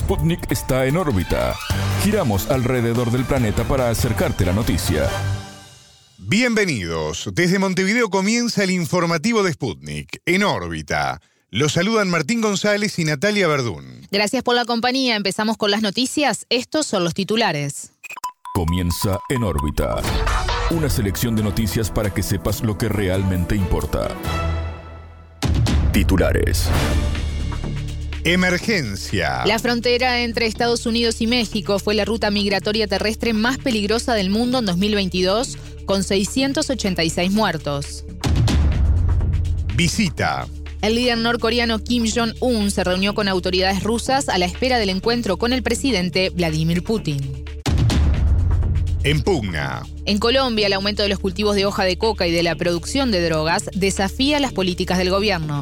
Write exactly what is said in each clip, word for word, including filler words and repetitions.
Sputnik está en órbita. Giramos alrededor del planeta para acercarte la noticia. Bienvenidos. Desde Montevideo comienza el informativo de Sputnik, en órbita. Los saludan Martín González y Natalia Verdún. Gracias por la compañía. Empezamos con las noticias. Estos son los titulares. Comienza En órbita. Una selección de noticias para que sepas lo que realmente importa. Titulares. Emergencia. La frontera entre Estados Unidos y México fue la ruta migratoria terrestre más peligrosa del mundo en dos mil veintidós, con seiscientos ochenta y seis muertos. Visita. El líder norcoreano Kim Jong-un se reunió con autoridades rusas a la espera del encuentro con el presidente Vladimir Putin. En pugna. En Colombia, el aumento de los cultivos de hoja de coca y de la producción de drogas desafía las políticas del gobierno.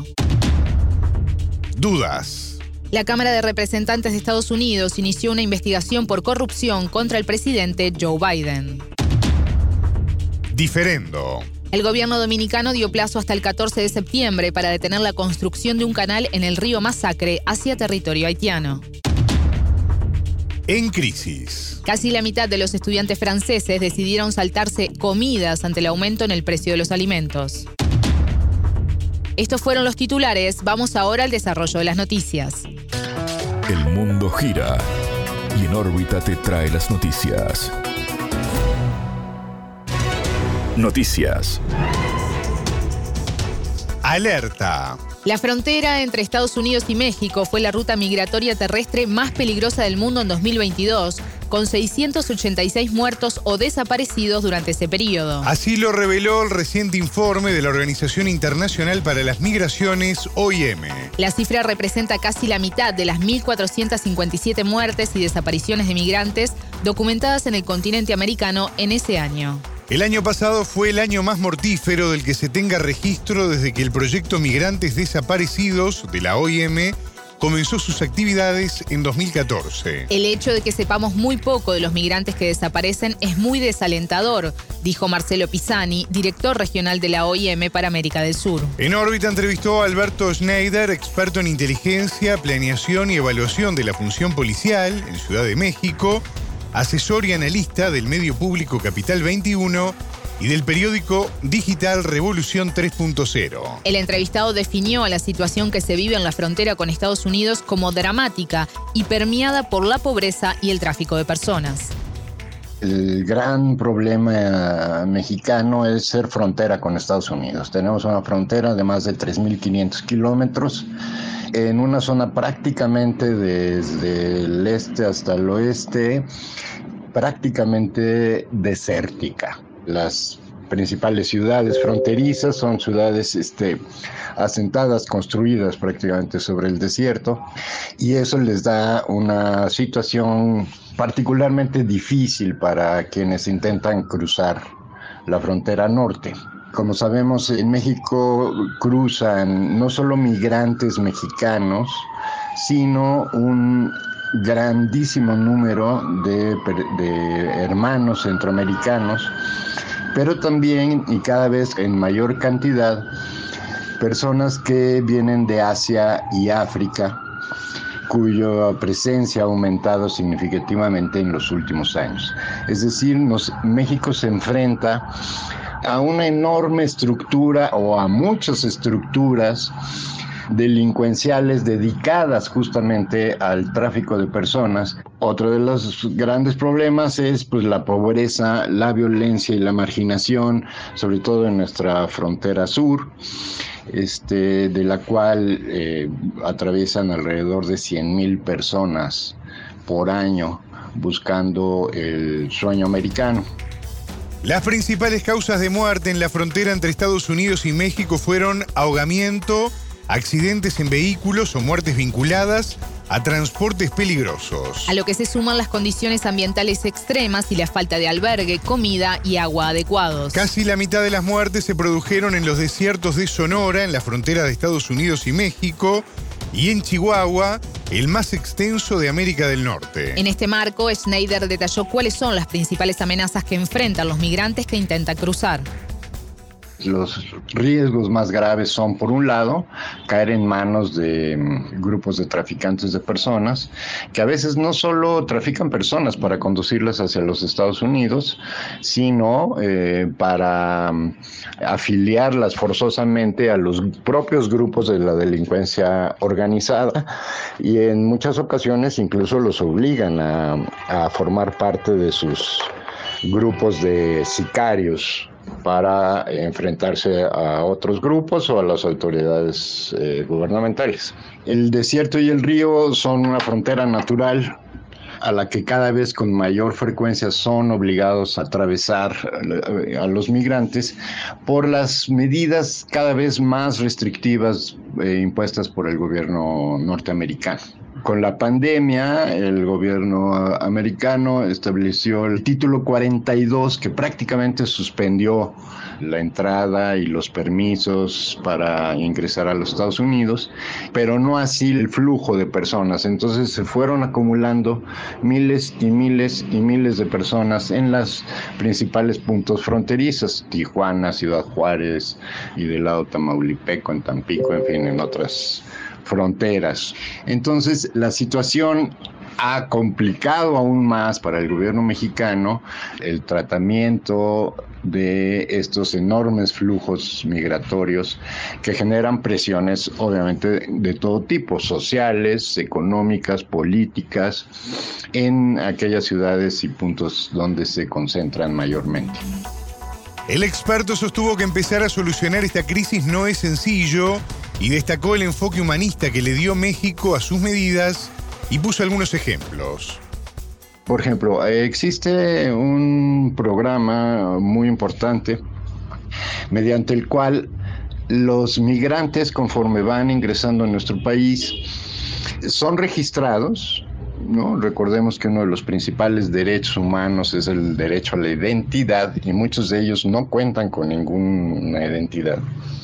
Dudas. La Cámara de Representantes de Estados Unidos inició una investigación por corrupción contra el presidente Joe Biden. Diferendo. El gobierno dominicano dio plazo hasta el catorce de septiembre para detener la construcción de un canal en el río Masacre hacia territorio haitiano. En crisis. Casi la mitad de los estudiantes franceses decidieron saltarse comidas ante el aumento en el precio de los alimentos. Estos fueron los titulares. Vamos ahora al desarrollo de las noticias. El mundo gira y En órbita te trae las noticias. Noticias. Alerta. La frontera entre Estados Unidos y México fue la ruta migratoria terrestre más peligrosa del mundo en dos mil veintidós, con seiscientos ochenta y seis muertos o desaparecidos durante ese periodo. Así lo reveló el reciente informe de la Organización Internacional para las Migraciones, O I M. La cifra representa casi la mitad de las mil cuatrocientas cincuenta y siete muertes y desapariciones de migrantes documentadas en el continente americano en ese año. El año pasado fue el año más mortífero del que se tenga registro desde que el proyecto Migrantes Desaparecidos de la O I M comenzó sus actividades en dos mil catorce. El hecho de que sepamos muy poco de los migrantes que desaparecen es muy desalentador, dijo Marcelo Pisani, director regional de la O I M para América del Sur. En órbita entrevistó a Alberto Schneider, experto en inteligencia, planeación y evaluación de la función policial en Ciudad de México, asesor y analista del medio público Capital veintiuno y del periódico digital Revolución tres punto cero. El entrevistado definió a la situación que se vive en la frontera con Estados Unidos como dramática y permeada por la pobreza y el tráfico de personas. El gran problema mexicano es ser frontera con Estados Unidos. Tenemos una frontera de más de tres mil quinientos kilómetros en una zona prácticamente desde el este hasta el oeste, prácticamente desértica. Las principales ciudades fronterizas son ciudades este, asentadas, construidas prácticamente sobre el desierto, y eso les da una situación particularmente difícil para quienes intentan cruzar la frontera norte. Como sabemos, en México cruzan no solo migrantes mexicanos, sino un grandísimo número de, de hermanos centroamericanos, pero también, y cada vez en mayor cantidad, personas que vienen de Asia y África, cuya presencia ha aumentado significativamente en los últimos años. Es decir, nos, México se enfrenta a una enorme estructura o a muchas estructuras delincuenciales dedicadas justamente al tráfico de personas. Otro de los grandes problemas es pues la pobreza, la violencia y la marginación, sobre todo en nuestra frontera sur, este, de la cual eh, atraviesan alrededor de cien mil personas por año buscando el sueño americano. Las principales causas de muerte en la frontera entre Estados Unidos y México fueron ahogamiento, accidentes en vehículos o muertes vinculadas a transportes peligrosos. A lo que se suman las condiciones ambientales extremas y la falta de albergue, comida y agua adecuados. Casi la mitad de las muertes se produjeron en los desiertos de Sonora, en la frontera de Estados Unidos y México, y en Chihuahua, el más extenso de América del Norte. En este marco, Schneider detalló cuáles son las principales amenazas que enfrentan los migrantes que intentan cruzar. Los riesgos más graves son, por un lado, caer en manos de um, grupos de traficantes de personas, que a veces no solo trafican personas para conducirlas hacia los Estados Unidos, sino eh, para um, afiliarlas forzosamente a los propios grupos de la delincuencia organizada, y en muchas ocasiones incluso los obligan a, a formar parte de sus grupos de sicarios para enfrentarse a otros grupos o a las autoridades eh, gubernamentales. El desierto y el río son una frontera natural a la que cada vez con mayor frecuencia son obligados a atravesar a los migrantes por las medidas cada vez más restrictivas eh, impuestas por el gobierno norteamericano. Con la pandemia, el gobierno americano estableció el título cuarenta y dos, que prácticamente suspendió la entrada y los permisos para ingresar a los Estados Unidos, pero no así el flujo de personas. Entonces se fueron acumulando miles y miles y miles de personas en los principales puntos fronterizos, Tijuana, Ciudad Juárez y del lado Tamaulipeco, en Tampico, en fin, en otras fronteras. Entonces, la situación ha complicado aún más para el gobierno mexicano el tratamiento de estos enormes flujos migratorios que generan presiones, obviamente, de todo tipo, sociales, económicas, políticas, en aquellas ciudades y puntos donde se concentran mayormente. El experto sostuvo que empezar a solucionar esta crisis no es sencillo y destacó el enfoque humanista que le dio México a sus medidas y puso algunos ejemplos. Por ejemplo, existe un programa muy importante mediante el cual los migrantes, conforme van ingresando a nuestro país, son registrados, ¿no? Recordemos que uno de los principales derechos humanos es el derecho a la identidad y muchos de ellos no cuentan con ninguna identidad.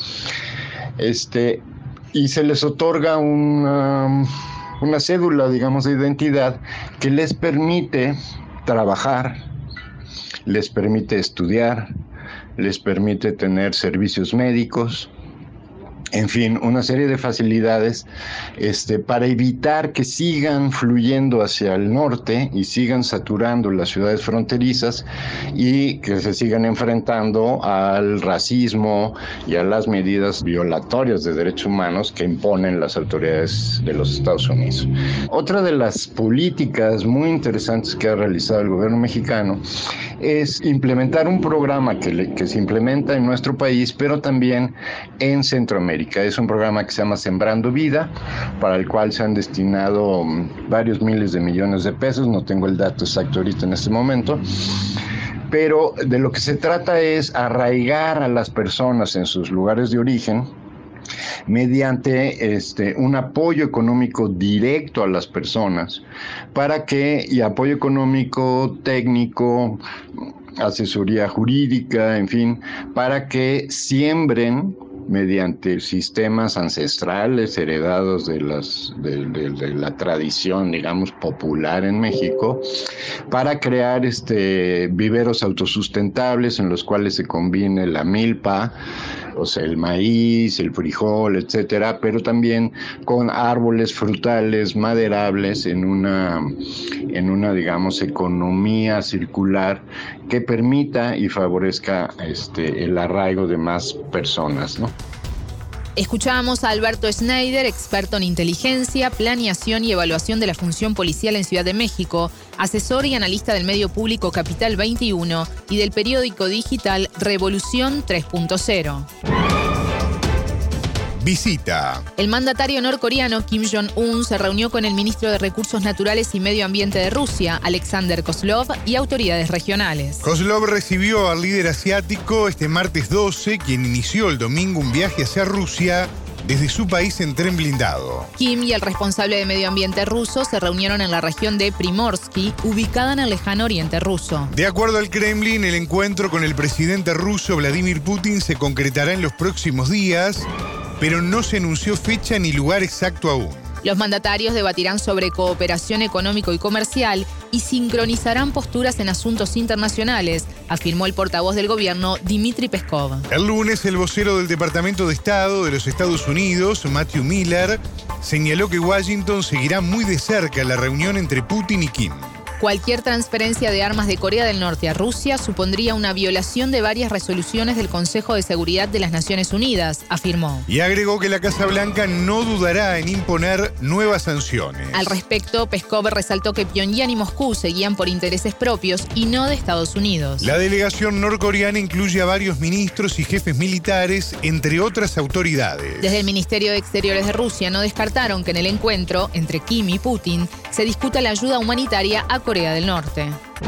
Este, y se les otorga una, una cédula, digamos, de identidad que les permite trabajar, les permite estudiar, les permite tener servicios médicos, en fin, una serie de facilidades este, para evitar que sigan fluyendo hacia el norte y sigan saturando las ciudades fronterizas y que se sigan enfrentando al racismo y a las medidas violatorias de derechos humanos que imponen las autoridades de los Estados Unidos. Otra de las políticas muy interesantes que ha realizado el gobierno mexicano es implementar un programa que, le, que se implementa en nuestro país, pero también en Centroamérica. Es un programa que se llama Sembrando Vida, para el cual se han destinado varios miles de millones de pesos, no tengo el dato exacto ahorita en este momento, pero de lo que se trata es arraigar a las personas en sus lugares de origen mediante este, un apoyo económico directo a las personas, para que, y apoyo económico, técnico, asesoría jurídica, en fin, para que siembren mediante sistemas ancestrales heredados de, las, de, de, de la tradición, digamos, popular en México, para crear este, viveros autosustentables en los cuales se combine la milpa, o sea, el maíz, el frijol, etcétera, pero también con árboles frutales maderables en una, en una, digamos, economía circular que permita y favorezca este, el arraigo de más personas, ¿no? Escuchábamos a Alberto Schneider, experto en inteligencia, planeación y evaluación de la función policial en Ciudad de México, asesor y analista del medio público Capital veintiuno y del periódico digital Revolución tres punto cero. Visita. El mandatario norcoreano Kim Jong-un se reunió con el ministro de Recursos Naturales y Medio Ambiente de Rusia, Alexander Kozlov, y autoridades regionales. Kozlov recibió al líder asiático este martes doce, quien inició el domingo un viaje hacia Rusia desde su país en tren blindado. Kim y el responsable de Medio Ambiente ruso se reunieron en la región de Primorsky, ubicada en el lejano oriente ruso. De acuerdo al Kremlin, el encuentro con el presidente ruso Vladimir Putin se concretará en los próximos días, pero no se anunció fecha ni lugar exacto aún. Los mandatarios debatirán sobre cooperación económico y comercial y sincronizarán posturas en asuntos internacionales, afirmó el portavoz del gobierno, Dmitry Peskov. El lunes, el vocero del Departamento de Estado de los Estados Unidos, Matthew Miller, señaló que Washington seguirá muy de cerca la reunión entre Putin y Kim. Cualquier transferencia de armas de Corea del Norte a Rusia supondría una violación de varias resoluciones del Consejo de Seguridad de las Naciones Unidas, afirmó. Y agregó que la Casa Blanca no dudará en imponer nuevas sanciones. Al respecto, Peskov resaltó que Pyongyang y Moscú seguían por intereses propios y no de Estados Unidos. La delegación norcoreana incluye a varios ministros y jefes militares, entre otras autoridades. Desde el Ministerio de Exteriores de Rusia no descartaron que en el encuentro entre Kim y Putin se discuta la ayuda humanitaria a Corea del Norte.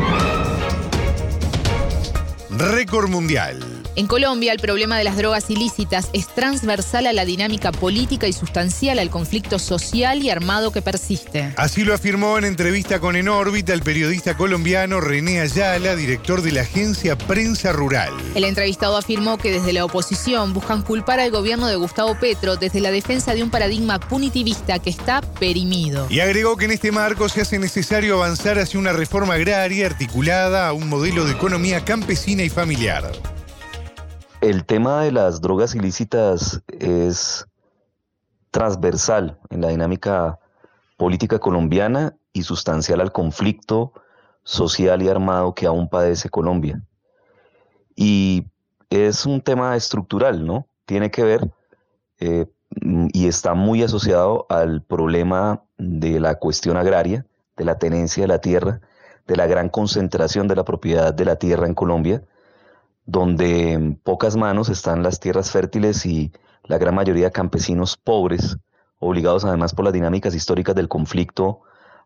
Récord mundial. En Colombia, el problema de las drogas ilícitas es transversal a la dinámica política y sustancial al conflicto social y armado que persiste. Así lo afirmó en entrevista con En órbita el periodista colombiano René Ayala, director de la agencia Prensa Rural. El entrevistado afirmó que desde la oposición buscan culpar al gobierno de Gustavo Petro desde la defensa de un paradigma punitivista que está perimido. Y agregó que en este marco se hace necesario avanzar hacia una reforma agraria articulada a un modelo de economía campesina y familiar. El tema de las drogas ilícitas es transversal en la dinámica política colombiana y sustancial al conflicto social y armado que aún padece Colombia. Y es un tema estructural, ¿no? Tiene que ver eh, y está muy asociado al problema de la cuestión agraria, de la tenencia de la tierra, de la gran concentración de la propiedad de la tierra en Colombia, donde en pocas manos están las tierras fértiles y la gran mayoría de campesinos pobres, obligados además por las dinámicas históricas del conflicto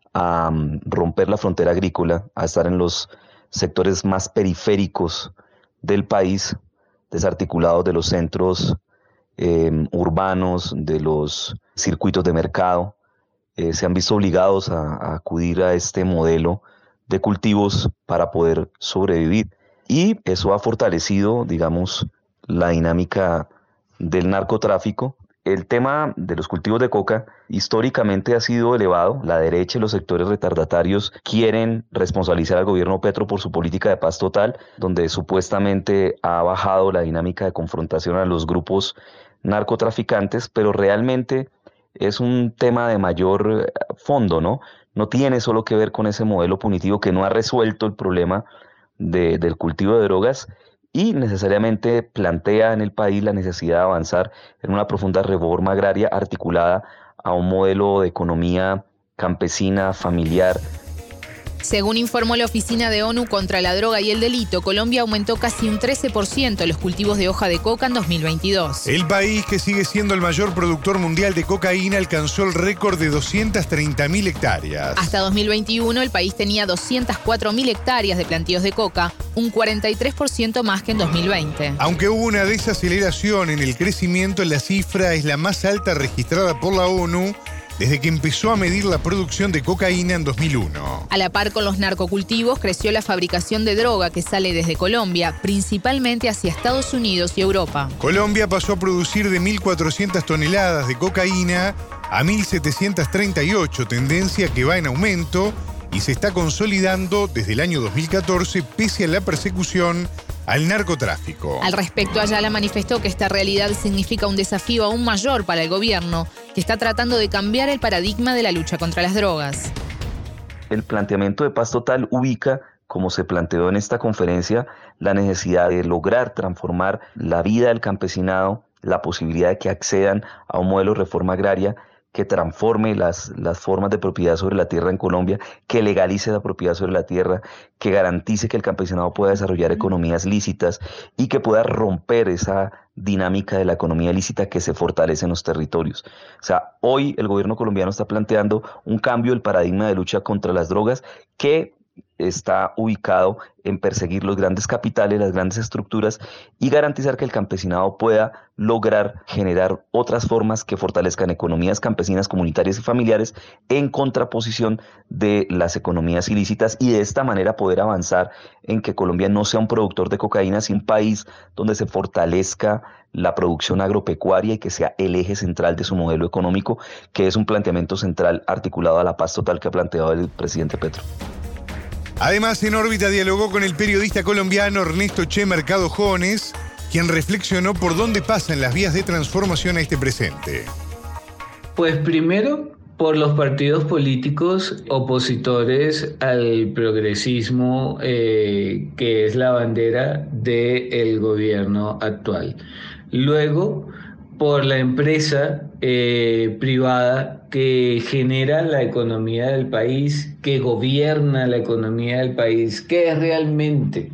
a um, romper la frontera agrícola, a estar en los sectores más periféricos del país, desarticulados de los centros eh, urbanos, de los circuitos de mercado, eh, se han visto obligados a, a acudir a este modelo de cultivos para poder sobrevivir. Y eso ha fortalecido, digamos, la dinámica del narcotráfico. El tema de los cultivos de coca históricamente ha sido elevado. La derecha y los sectores retardatarios quieren responsabilizar al gobierno Petro por su política de paz total, donde supuestamente ha bajado la dinámica de confrontación a los grupos narcotraficantes, pero realmente es un tema de mayor fondo, ¿no? No tiene solo que ver con ese modelo punitivo que no ha resuelto el problema De, del cultivo de drogas y necesariamente plantea en el país la necesidad de avanzar en una profunda reforma agraria articulada a un modelo de economía campesina, familiar. Según informó la Oficina de ONU contra la Droga y el Delito, Colombia aumentó casi un trece por ciento los cultivos de hoja de coca en dos mil veintidós. El país, que sigue siendo el mayor productor mundial de cocaína, alcanzó el récord de doscientas treinta mil hectáreas. Hasta dos mil veintiuno, el país tenía doscientas cuatro mil hectáreas de plantíos de coca, un cuarenta y tres por ciento más que en dos mil veinte. Aunque hubo una desaceleración en el crecimiento, la cifra es la más alta registrada por la ONU desde que empezó a medir la producción de cocaína en dos mil uno. A la par con los narcocultivos, creció la fabricación de droga que sale desde Colombia, principalmente hacia Estados Unidos y Europa. Colombia pasó a producir de mil cuatrocientas toneladas de cocaína a mil setecientas treinta y ocho, tendencia que va en aumento y se está consolidando desde el año dos mil catorce pese a la persecución al narcotráfico. Al respecto, Ayala manifestó que esta realidad significa un desafío aún mayor para el gobierno, que está tratando de cambiar el paradigma de la lucha contra las drogas. El planteamiento de paz total ubica, como se planteó en esta conferencia, la necesidad de lograr transformar la vida del campesinado, la posibilidad de que accedan a un modelo de reforma agraria que transforme las, las formas de propiedad sobre la tierra en Colombia, que legalice la propiedad sobre la tierra, que garantice que el campesinado pueda desarrollar economías lícitas y que pueda romper esa dinámica de la economía lícita que se fortalece en los territorios. O sea, hoy el gobierno colombiano está planteando un cambio del paradigma de lucha contra las drogas que está ubicado en perseguir los grandes capitales, las grandes estructuras y garantizar que el campesinado pueda lograr generar otras formas que fortalezcan economías campesinas, comunitarias y familiares en contraposición de las economías ilícitas, y de esta manera poder avanzar en que Colombia no sea un productor de cocaína, sino un país donde se fortalezca la producción agropecuaria y que sea el eje central de su modelo económico, que es un planteamiento central articulado a la paz total que ha planteado el presidente Petro. Además, en órbita dialogó con el periodista colombiano Ernesto Che Mercado Jones, quien reflexionó por dónde pasan las vías de transformación a este presente. Pues primero, por los partidos políticos opositores al progresismo, eh, que es la bandera del gobierno actual. Luego, por la empresa eh, privada que genera la economía del país, que gobierna la economía del país, que es realmente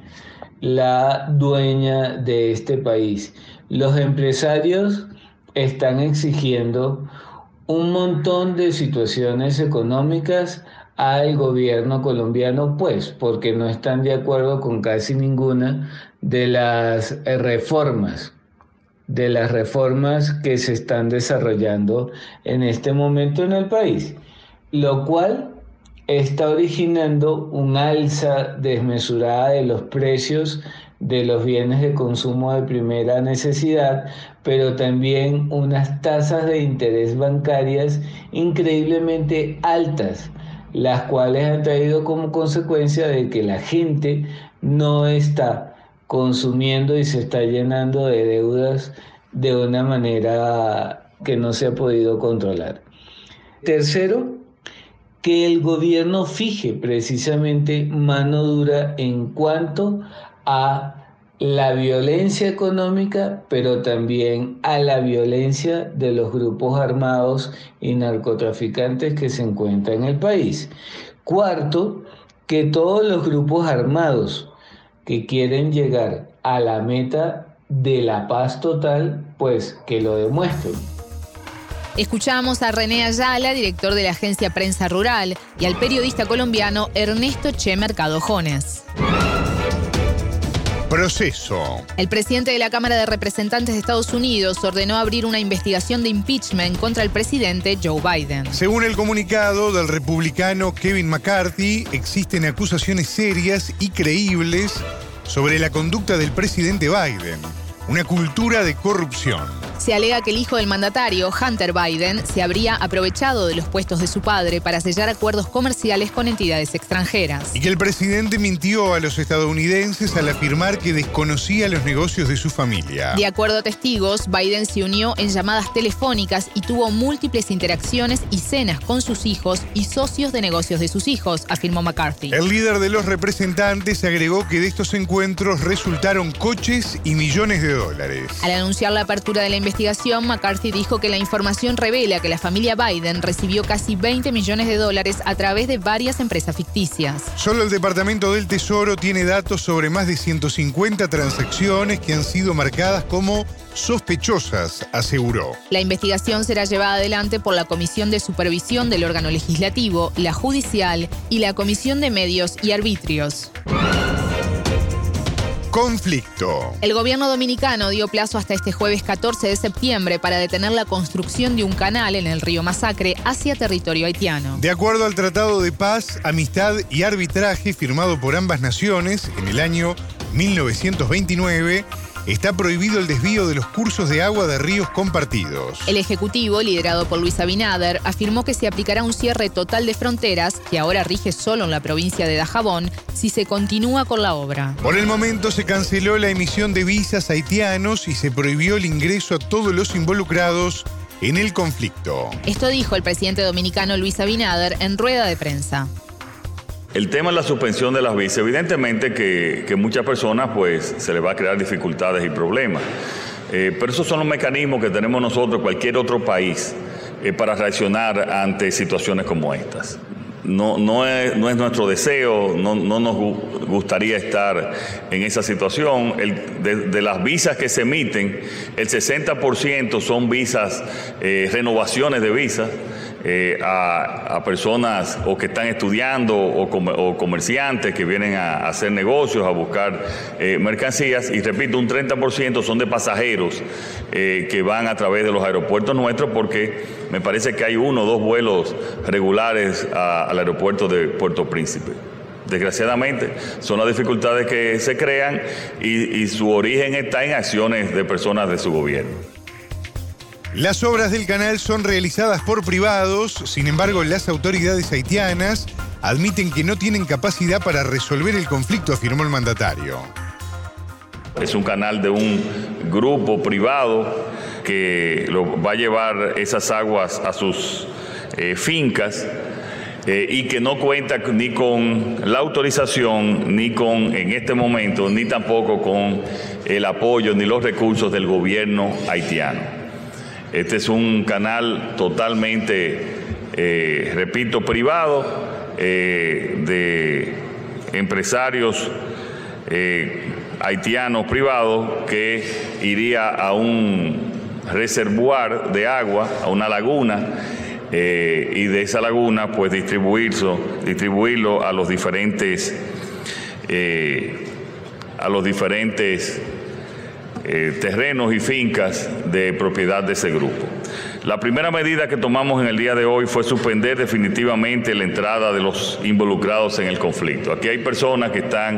la dueña de este país. Los empresarios están exigiendo un montón de situaciones económicas al gobierno colombiano, pues porque no están de acuerdo con casi ninguna de las reformas de las reformas que se están desarrollando en este momento en el país, lo cual está originando un alza desmesurada de los precios de los bienes de consumo de primera necesidad, pero también unas tasas de interés bancarias increíblemente altas, las cuales han traído como consecuencia de que la gente no está consumiendo y se está llenando de deudas de una manera que no se ha podido controlar. Tercero, que el gobierno fije precisamente mano dura en cuanto a la violencia económica, pero también a la violencia de los grupos armados y narcotraficantes que se encuentran en el país. Cuarto, que todos los grupos armados que quieren llegar a la meta de la paz total, pues que lo demuestren. Escuchamos a René Ayala, director de la agencia Prensa Rural, y al periodista colombiano Ernesto Che Mercado Jones. Proceso. El presidente de la Cámara de Representantes de Estados Unidos ordenó abrir una investigación de impeachment contra el presidente Joe Biden. Según el comunicado del republicano Kevin McCarthy, existen acusaciones serias y creíbles sobre la conducta del presidente Biden, una cultura de corrupción. Se alega que el hijo del mandatario, Hunter Biden, se habría aprovechado de los puestos de su padre para sellar acuerdos comerciales con entidades extranjeras. Y que el presidente mintió a los estadounidenses al afirmar que desconocía los negocios de su familia. De acuerdo a testigos, Biden se unió en llamadas telefónicas y tuvo múltiples interacciones y cenas con sus hijos y socios de negocios de sus hijos, afirmó McCarthy. El líder de los representantes agregó que de estos encuentros resultaron coches y millones de dólares. Al anunciar la apertura de la investigación, McCarthy dijo que la información revela que la familia Biden recibió casi veinte millones de dólares a través de varias empresas ficticias. Solo el Departamento del Tesoro tiene datos sobre más de ciento cincuenta transacciones que han sido marcadas como sospechosas, aseguró. La investigación será llevada adelante por la Comisión de Supervisión del órgano legislativo, la judicial y la Comisión de Medios y Arbitrios. Conflicto. El gobierno dominicano dio plazo hasta este jueves catorce de septiembre para detener la construcción de un canal en el río Masacre hacia territorio haitiano. De acuerdo al Tratado de Paz, Amistad y Arbitraje firmado por ambas naciones en el año mil novecientos veintinueve, está prohibido el desvío de los cursos de agua de ríos compartidos. El Ejecutivo, liderado por Luis Abinader, afirmó que se aplicará un cierre total de fronteras, que ahora rige solo en la provincia de Dajabón, si se continúa con la obra. Por el momento se canceló la emisión de visas a haitianos y se prohibió el ingreso a todos los involucrados en el conflicto. Esto dijo el presidente dominicano Luis Abinader en rueda de prensa. El tema es la suspensión de las visas. Evidentemente que, que muchas personas pues se les va a crear dificultades y problemas. Eh, pero esos son los mecanismos que tenemos nosotros, cualquier otro país, eh, para reaccionar ante situaciones como estas. No, no, es, no es nuestro deseo, no, no nos gustaría estar en esa situación. El, de, de las visas que se emiten, el sesenta por ciento son visas, eh, renovaciones de visas. eh, a, a personas o que están estudiando o, com o comerciantes que vienen a, a hacer negocios, a buscar eh, mercancías, y repito, un treinta por ciento son de pasajeros eh, que van a través de los aeropuertos nuestros, porque me parece que hay uno o dos vuelos regulares a, al aeropuerto de Puerto Príncipe. Desgraciadamente, son las dificultades que se crean y, y su origen está en acciones de personas de su gobierno. Las obras del canal son realizadas por privados, sin embargo, las autoridades haitianas admiten que no tienen capacidad para resolver el conflicto, afirmó el mandatario. Es un canal de un grupo privado que lo va a llevar esas aguas a sus eh, fincas eh, y que no cuenta ni con la autorización, ni con, en este momento, ni tampoco con el apoyo ni los recursos del gobierno haitiano. Este es un canal totalmente, eh, repito, privado, eh, de empresarios eh, haitianos privados, que iría a un reservoir de agua, a una laguna, eh, y de esa laguna pues distribuirlo, distribuirlo a los diferentes, eh, a los diferentes Eh, terrenos y fincas de propiedad de ese grupo. La primera medida que tomamos en el día de hoy fue suspender definitivamente la entrada de los involucrados en el conflicto. Aquí hay personas que están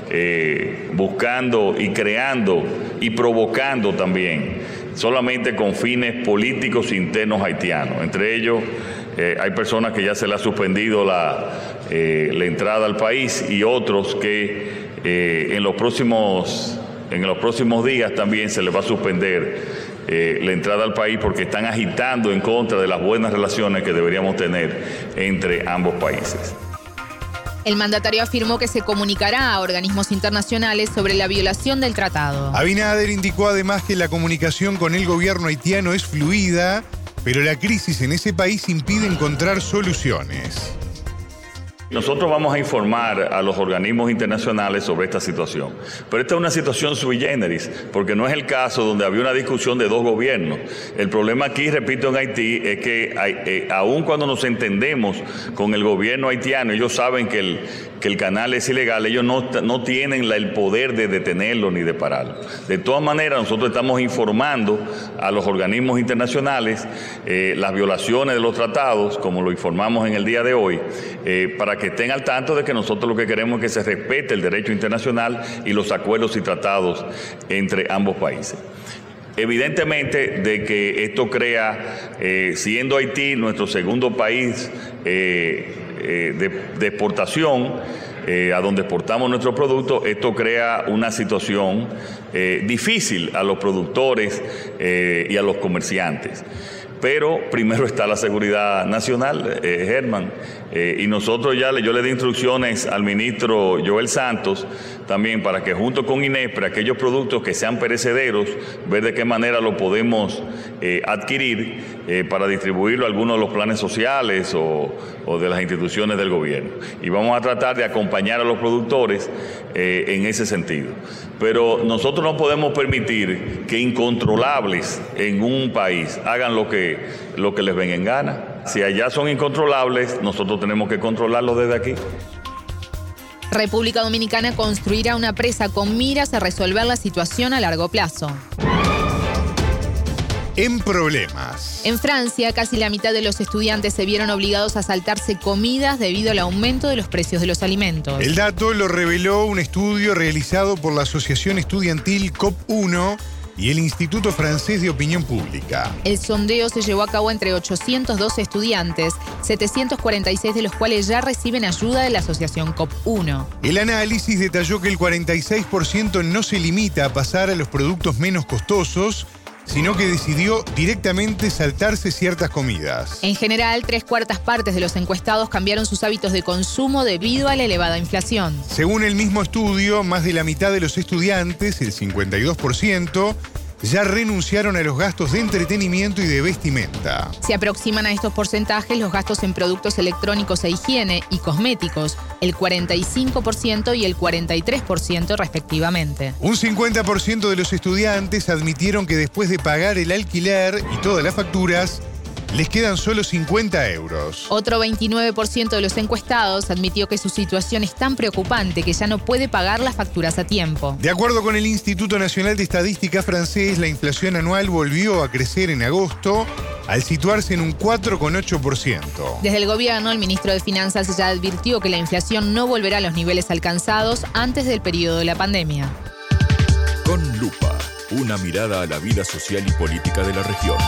eh, buscando y creando y provocando también, solamente con fines políticos internos haitianos. Entre ellos, eh, hay personas que ya se les ha suspendido la, eh, la entrada al país, y otros que eh, en los próximos En los próximos días también se les va a suspender eh, la entrada al país, porque están agitando en contra de las buenas relaciones que deberíamos tener entre ambos países. El mandatario afirmó que se comunicará a organismos internacionales sobre la violación del tratado. Abinader indicó además que la comunicación con el gobierno haitiano es fluida, pero la crisis en ese país impide encontrar soluciones. Nosotros vamos a informar a los organismos internacionales sobre esta situación. Pero esta es una situación sui generis, porque no es el caso donde había una discusión de dos gobiernos. El problema aquí, repito, en Haití, es que eh, aun cuando nos entendemos con el gobierno haitiano, ellos saben que el, que el canal es ilegal, ellos no, no tienen la, el poder de detenerlo ni de pararlo. De todas maneras, nosotros estamos informando a los organismos internacionales eh, las violaciones de los tratados, como lo informamos en el día de hoy, eh, para que estén al tanto de que nosotros lo que queremos es que se respete el derecho internacional y los acuerdos y tratados entre ambos países. Evidentemente de que esto crea, eh, siendo Haití nuestro segundo país eh, eh, de, de exportación, eh, a donde exportamos nuestros productos, esto crea una situación eh, difícil a los productores eh, y a los comerciantes. Pero primero está la seguridad nacional, eh, Germán, eh, y nosotros ya le, yo le di instrucciones al ministro Joel Santos también para que junto con INESPRE, aquellos productos que sean perecederos, ver de qué manera lo podemos eh, adquirir eh, para distribuirlo a algunos de los planes sociales o, o de las instituciones del gobierno. Y vamos a tratar de acompañar a los productores eh, en ese sentido. Pero nosotros no podemos permitir que incontrolables en un país hagan lo que, lo que les venga en gana. Si allá son incontrolables, nosotros tenemos que controlarlos desde aquí. República Dominicana construirá una presa con miras a resolver la situación a largo plazo. En problemas. En Francia, casi la mitad de los estudiantes se vieron obligados a saltarse comidas debido al aumento de los precios de los alimentos. El dato lo reveló un estudio realizado por la Asociación Estudiantil C O P uno y el Instituto Francés de Opinión Pública. El sondeo se llevó a cabo entre ochocientos doce estudiantes, setecientos cuarenta y seis de los cuales ya reciben ayuda de la Asociación C O P uno. El análisis detalló que el cuarenta y seis por ciento no se limita a pasar a los productos menos costosos, sino que decidió directamente saltarse ciertas comidas. En general, tres cuartas partes de los encuestados cambiaron sus hábitos de consumo debido a la elevada inflación. Según el mismo estudio, más de la mitad de los estudiantes, el cincuenta y dos por ciento, ya renunciaron a los gastos de entretenimiento y de vestimenta. Se aproximan a estos porcentajes los gastos en productos electrónicos e higiene y cosméticos, el cuarenta y cinco por ciento y el cuarenta y tres por ciento respectivamente. Un cincuenta por ciento de los estudiantes admitieron que después de pagar el alquiler y todas las facturas, les quedan solo cincuenta euros. Otro veintinueve por ciento de los encuestados admitió que su situación es tan preocupante que ya no puede pagar las facturas a tiempo. De acuerdo con el Instituto Nacional de Estadística francés, la inflación anual volvió a crecer en agosto al situarse en un cuatro coma ocho por ciento. Desde el gobierno, el ministro de Finanzas ya advirtió que la inflación no volverá a los niveles alcanzados antes del periodo de la pandemia. Con lupa, una mirada a la vida social y política de la región.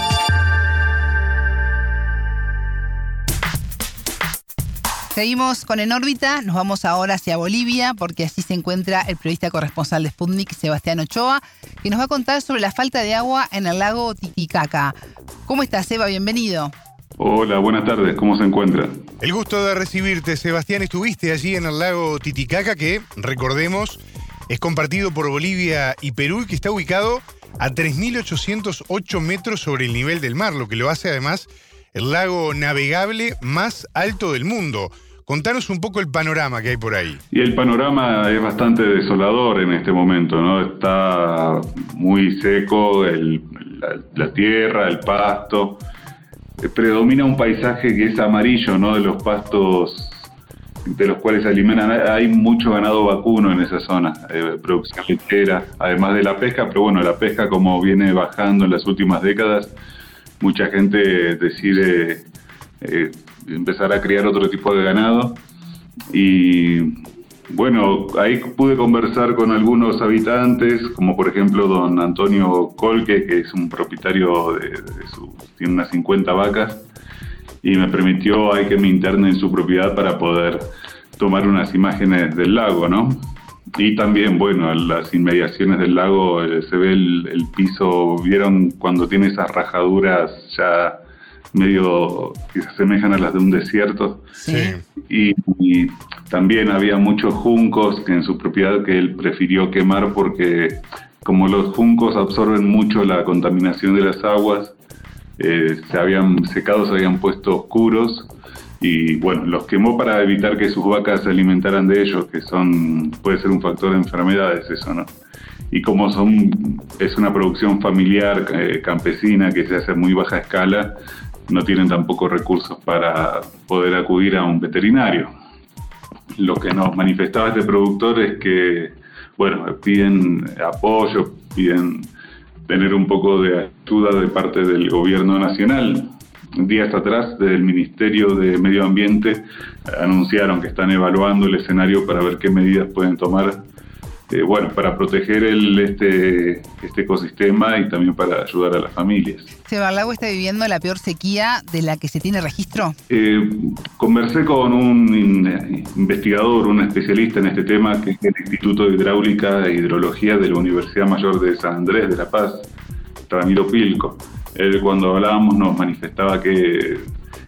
Seguimos con En órbita, nos vamos ahora hacia Bolivia porque allí se encuentra el periodista corresponsal de Sputnik, Sebastián Ochoa, que nos va a contar sobre la falta de agua en el lago Titicaca. ¿Cómo estás, Seba? Bienvenido. Hola, buenas tardes, ¿cómo se encuentra? El gusto de recibirte, Sebastián. Estuviste allí en el lago Titicaca, que, recordemos, es compartido por Bolivia y Perú y que está ubicado a tres mil ochocientos ocho metros sobre el nivel del mar, lo que lo hace además el lago navegable más alto del mundo. Contanos un poco el panorama que hay por ahí. Y el panorama es bastante desolador en este momento, ¿no? Está muy seco el, la, la tierra, el pasto. Predomina un paisaje que es amarillo, ¿no? De los pastos de los cuales se alimentan. Hay mucho ganado vacuno en esa zona, eh, producción lechera, además de la pesca, pero bueno, la pesca como viene bajando en las últimas décadas, mucha gente decide eh, empezar a criar otro tipo de ganado y bueno, ahí pude conversar con algunos habitantes, como por ejemplo don Antonio Colque, que es un propietario de, de su, tiene unas cincuenta vacas y me permitió ahí que me interne en su propiedad para poder tomar unas imágenes del lago, ¿no? Y también, bueno, en las inmediaciones del lago eh, se ve el, el piso, ¿vieron cuando tiene esas rajaduras ya medio que se asemejan a las de un desierto? Sí. Y, y también había muchos juncos que en su propiedad que él prefirió quemar porque como los juncos absorben mucho la contaminación de las aguas, eh, se habían secado, se habían puesto oscuros y bueno, los quemó para evitar que sus vacas se alimentaran de ellos, que son puede ser un factor de enfermedades eso, ¿no? Y como son es una producción familiar eh, campesina que se hace a muy baja escala, no tienen tampoco recursos para poder acudir a un veterinario. Lo que nos manifestaba este productor es que, bueno, piden apoyo, piden tener un poco de ayuda de parte del gobierno nacional. Días atrás, del Ministerio de Medio Ambiente, anunciaron que están evaluando el escenario para ver qué medidas pueden tomar Eh, bueno, para proteger el, este, este ecosistema y también para ayudar a las familias. Seba, ¿el lago está viviendo la peor sequía de la que se tiene registro? Eh, conversé con un in, investigador, un especialista en este tema, que es el Instituto de Hidráulica e Hidrología de la Universidad Mayor de San Andrés de La Paz, Ramiro Pilco. Él, cuando hablábamos, nos manifestaba que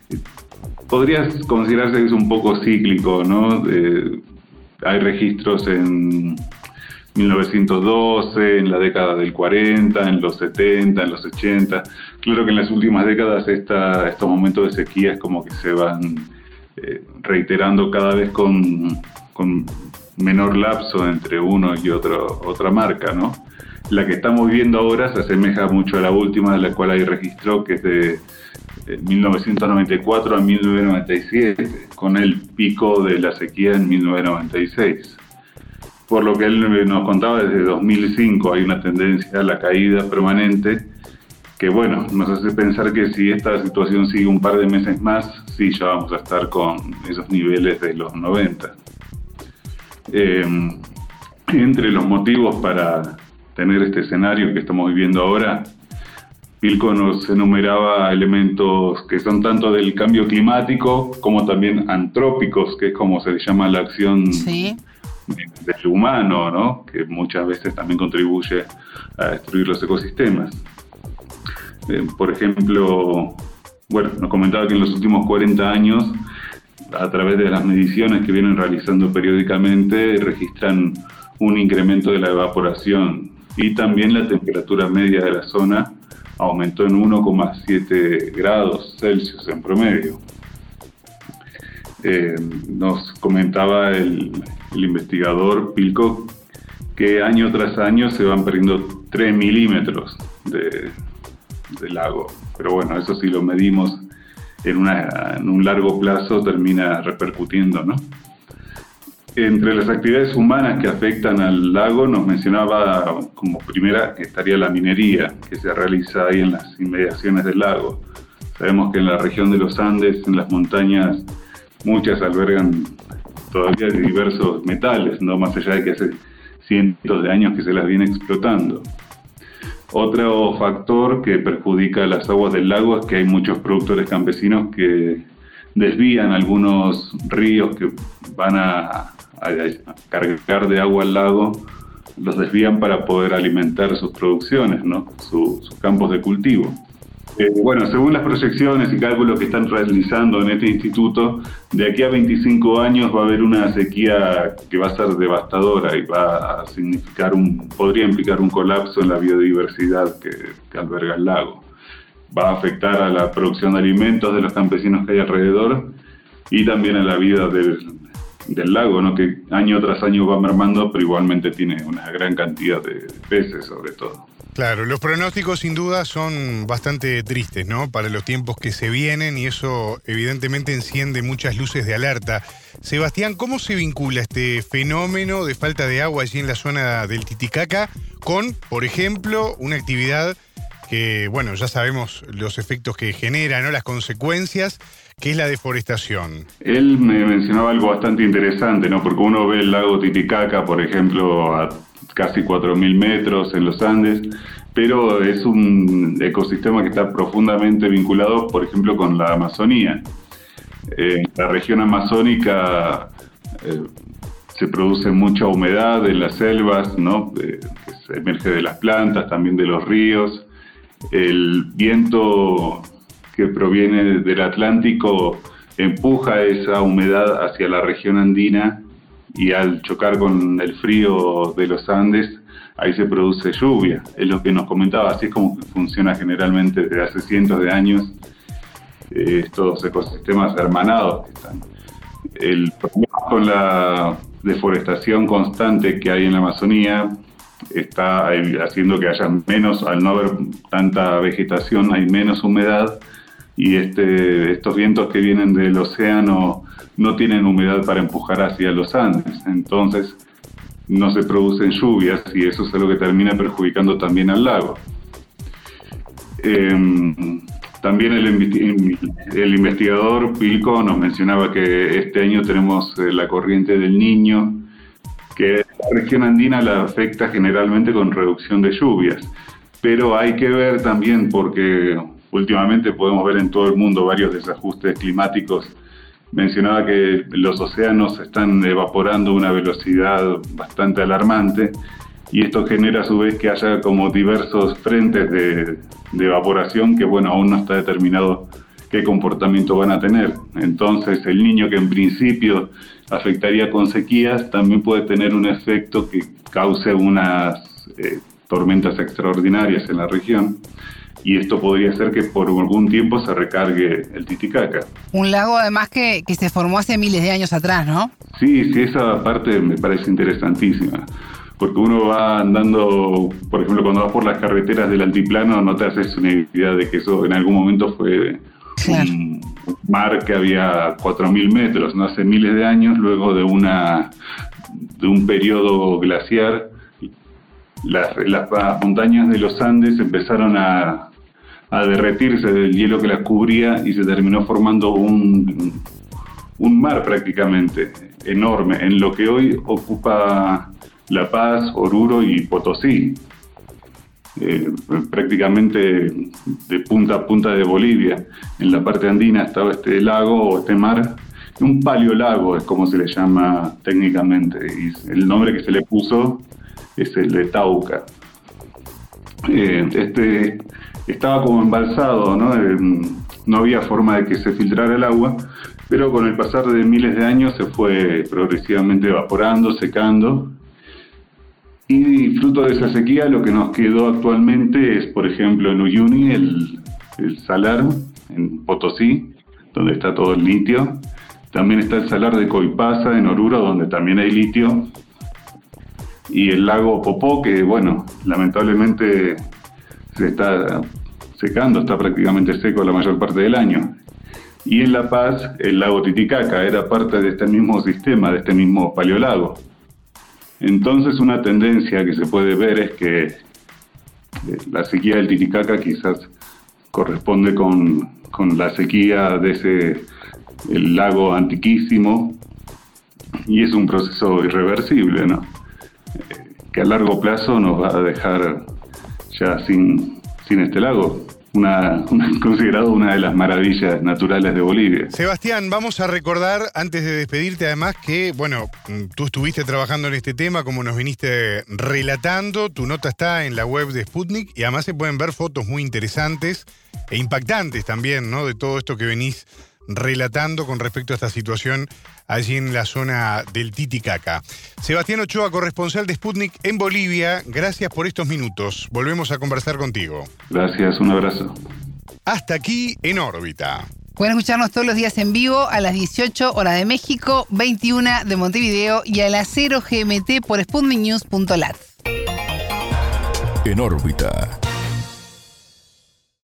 podría considerarse que es un poco cíclico, ¿no? Eh, hay registros en mil novecientos doce, en la década del cuarenta, en los setenta, en los ochenta. Claro que en las últimas décadas esta, estos momentos de sequía es como que se van eh, reiterando cada vez con, con menor lapso entre uno y otro, otra marca, ¿no? La que estamos viendo ahora se asemeja mucho a la última, de la cual hay registro, que es de eh, mil novecientos noventa y cuatro a mil novecientos noventa y siete, con el pico de la sequía en mil novecientos noventa y seis. Por lo que él nos contaba, desde dos mil cinco hay una tendencia a la caída permanente que, bueno, nos hace pensar que si esta situación sigue un par de meses más, sí, ya vamos a estar con esos niveles de los noventa. Eh, entre los motivos para tener este escenario que estamos viviendo ahora, Pilco nos enumeraba elementos que son tanto del cambio climático como también antrópicos, que es como se le llama la acción sí. del humano, ¿no? Que muchas veces también contribuye a destruir los ecosistemas. Eh, por ejemplo, bueno, nos comentaba que en los últimos cuarenta años, a través de las mediciones que vienen realizando periódicamente, registran un incremento de la evaporación y también la temperatura media de la zona aumentó en uno coma siete grados Celsius en promedio. Eh, nos comentaba el, el investigador Pilco que año tras año se van perdiendo tres milímetros de, del lago. Pero bueno, eso si lo medimos en, una, en un largo plazo termina repercutiendo, ¿no? Entre las actividades humanas que afectan al lago, nos mencionaba como primera que estaría la minería, que se realiza ahí en las inmediaciones del lago. Sabemos que en la región de los Andes, en las montañas, muchas albergan todavía diversos metales, ¿no? Más allá de que hace cientos de años que se las viene explotando. Otro factor que perjudica las aguas del lago es que hay muchos productores campesinos que desvían algunos ríos que van a a cargar de agua al lago, los desvían para poder alimentar sus producciones, ¿no? Su, sus campos de cultivo. Eh, bueno, según las proyecciones y cálculos que están realizando en este instituto, de aquí a veinticinco años va a haber una sequía que va a ser devastadora y va a significar un, podría implicar un colapso en la biodiversidad que, que alberga el lago. Va a afectar a la producción de alimentos de los campesinos que hay alrededor y también a la vida del del lago, ¿no? Que año tras año va mermando, pero igualmente tiene una gran cantidad de peces, sobre todo. Claro, los pronósticos sin duda son bastante tristes, ¿no? Para los tiempos que se vienen, y eso evidentemente enciende muchas luces de alerta. Sebastián, ¿cómo se vincula este fenómeno de falta de agua allí en la zona del Titicaca con, por ejemplo, una actividad que, bueno, ya sabemos los efectos que genera, ¿no? Las consecuencias, que es la deforestación? Él me mencionaba algo bastante interesante, ¿no? Porque uno ve el lago Titicaca, por ejemplo, a casi cuatro mil metros en los Andes, pero es un ecosistema que está profundamente vinculado, por ejemplo, con la Amazonía. En la región amazónica eh, se produce mucha humedad en las selvas, ¿no? Eh, que se emerge de las plantas, también de los ríos. El viento que proviene del Atlántico empuja esa humedad hacia la región andina, y al chocar con el frío de los Andes, ahí se produce lluvia. Es lo que nos comentaba, así es como funciona generalmente desde hace cientos de años eh, estos ecosistemas hermanados que están. El problema con la deforestación constante que hay en la Amazonía está haciendo que haya menos, al no haber tanta vegetación, hay menos humedad, y este, estos vientos que vienen del océano no tienen humedad para empujar hacia los Andes, entonces no se producen lluvias, y eso es lo que termina perjudicando también al lago. Eh, también el, el investigador Pilco nos mencionaba que este año tenemos la corriente del Niño, que la región andina la afecta generalmente con reducción de lluvias, pero hay que ver también, porque últimamente podemos ver en todo el mundo varios desajustes climáticos. Mencionaba que los océanos están evaporando a una velocidad bastante alarmante, y esto genera a su vez que haya como diversos frentes de, de evaporación que, bueno, aún no está determinado qué comportamiento van a tener. Entonces, el Niño, que en principio afectaría con sequías, también puede tener un efecto que cause unas eh, tormentas extraordinarias en la región, y esto podría ser que por algún tiempo se recargue el Titicaca. Un lago además que, que se formó hace miles de años atrás, ¿no? Sí, sí, esa parte me parece interesantísima, porque uno va andando, por ejemplo, cuando vas por las carreteras del altiplano, no te haces una idea de que eso en algún momento fue claro. un mar que había cuatro mil metros, ¿no? Hace miles de años, luego de una de un periodo glaciar, las, las montañas de los Andes empezaron a, a derretirse del hielo que las cubría, y se terminó formando un, un mar prácticamente enorme, en lo que hoy ocupa La Paz, Oruro y Potosí, eh, prácticamente de punta a punta de Bolivia. En la parte andina estaba este lago o este mar, un paleolago es como se le llama técnicamente, y el nombre que se le puso es el de Tauca. Eh, este estaba como embalsado, ¿no? Eh, no había forma de que se filtrara el agua, pero con el pasar de miles de años se fue progresivamente evaporando, secando, y fruto de esa sequía lo que nos quedó actualmente es, por ejemplo, en Uyuni, el, el salar, en Potosí, donde está todo el litio. También está el salar de Coipasa, en Oruro, donde también hay litio. Y el lago Popó, que, bueno, lamentablemente se está secando, está prácticamente seco la mayor parte del año. Y en La Paz, el lago Titicaca era parte de este mismo sistema, de este mismo paleolago. Entonces, una tendencia que se puede ver es que la sequía del Titicaca quizás corresponde con, con la sequía de ese el lago antiquísimo, y es un proceso irreversible, ¿no? Eh, que a largo plazo nos va a dejar ya sin, sin este lago. Una, una, considerado una de las maravillas naturales de Bolivia. Sebastián, vamos a recordar, antes de despedirte además, que, bueno, tú estuviste trabajando en este tema, como nos viniste relatando, tu nota está en la web de Sputnik y además se pueden ver fotos muy interesantes e impactantes también, ¿no?, de todo esto que venís relatando con respecto a esta situación allí en la zona del Titicaca. Sebastián Ochoa, corresponsal de Sputnik en Bolivia, gracias por estos minutos. Volvemos a conversar contigo. Gracias, un abrazo. Hasta aquí en órbita. Pueden escucharnos todos los días en vivo a las dieciocho hora de México, veintiuna de Montevideo y a las cero G M T por sputnik news punto lat. En órbita.